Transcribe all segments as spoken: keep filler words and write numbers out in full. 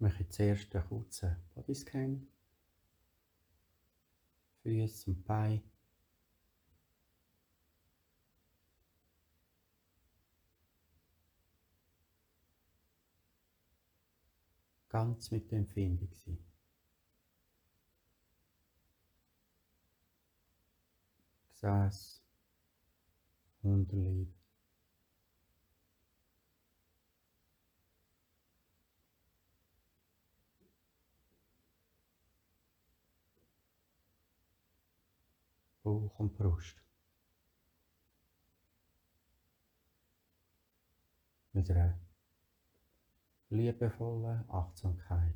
mache jetzt zuerst einen kurzen Bodyscan. Füße und Beine. Ganz mit der Empfindung sein. Gesäß, Unterleib. Bauch und Brust. Mit einer liebevollen Achtsamkeit.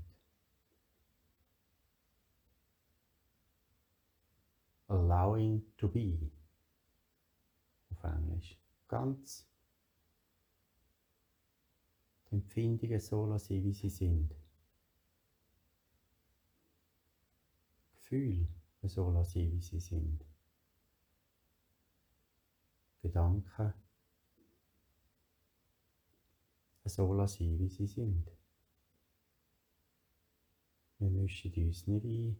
Allowing to be. Auf Englisch. Ganz die Empfindungen so lassen, wie sie sind. Gefühle so lassen, wie sie sind. Gedanken so lassen, wie sie sind. Wir mischen uns nicht ein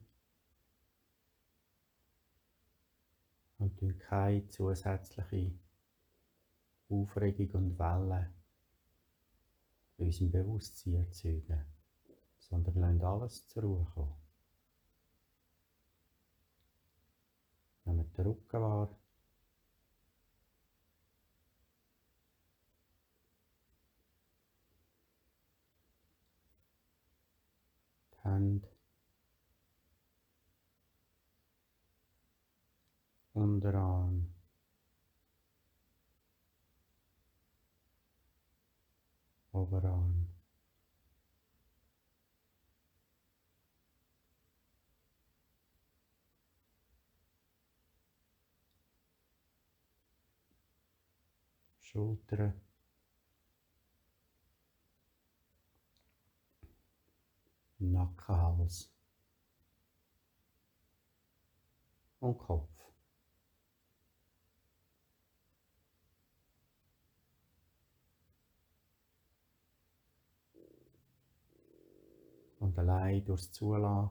und tun keine zusätzliche Aufregung und Wellen in unserem Bewusstsein erzeugen, sondern lassen alles zur Ruhe kommen. Nehmen den Rücken wahr. Die Hände. Unterarm. Oberarm. Schultern. Nacken, Hals. Und Kopf. Und allein durchs Zulassen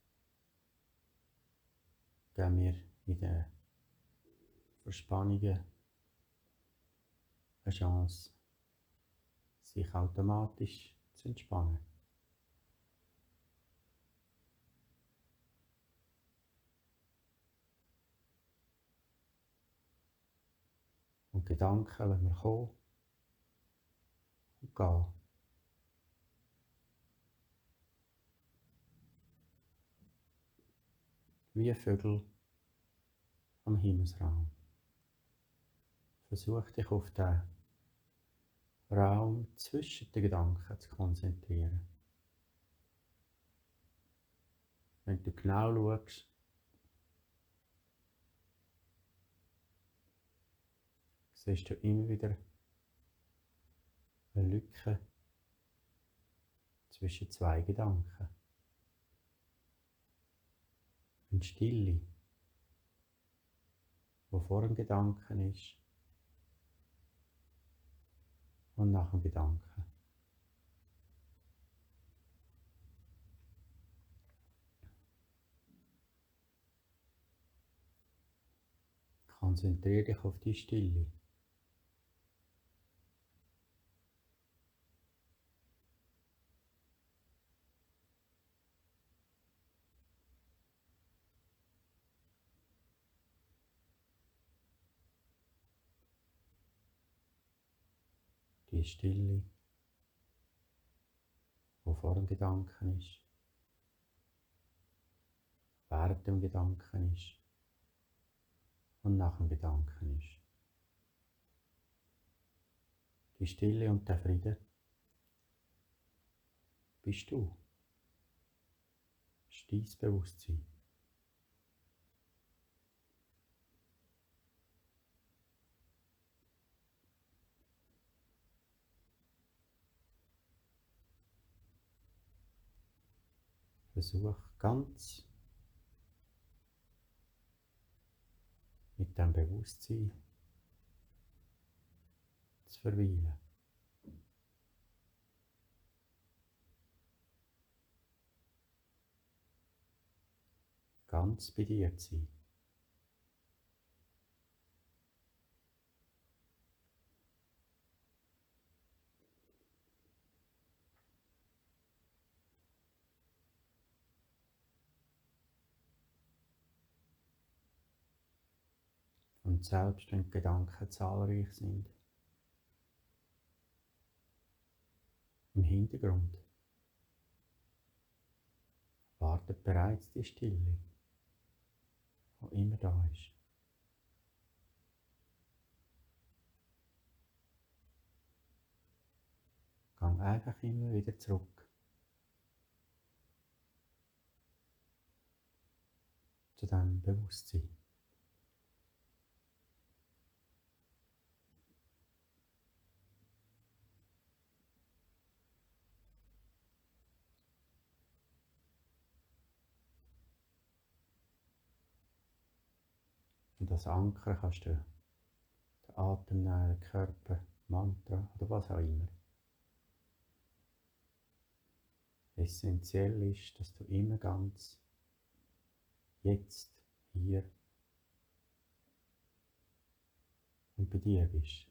geben wir in den Verspannungen eine Chance, sich automatisch zu entspannen. Und Gedanken lassen wir kommen und gehen. Wie Vögel am Himmelsraum. Versuch dich auf den Raum zwischen den Gedanken zu konzentrieren. Wenn du genau schaust, siehst du immer wieder eine Lücke zwischen zwei Gedanken. Eine Stille, die vor dem Gedanken ist und nach dem Gedanken. Konzentriere dich auf die Stille. Die Stille, die vor dem Gedanken ist, während dem Gedanken ist und nach dem Gedanken ist. Die Stille und der Frieden bist du. Ist dein Bewusstsein. Versuch ganz mit dem Bewusstsein zu verweilen. ganz bei dir zu sein. Und selbst wenn die Gedanken zahlreich sind, im Hintergrund wartet bereits die Stille, die immer da ist. Gang einfach immer wieder zurück zu deinem Bewusstsein. Und als Anker kannst du den Atem nehmen, den Körper, Mantra oder was auch immer. Essentiell ist, dass du immer ganz jetzt, hier und bei dir bist.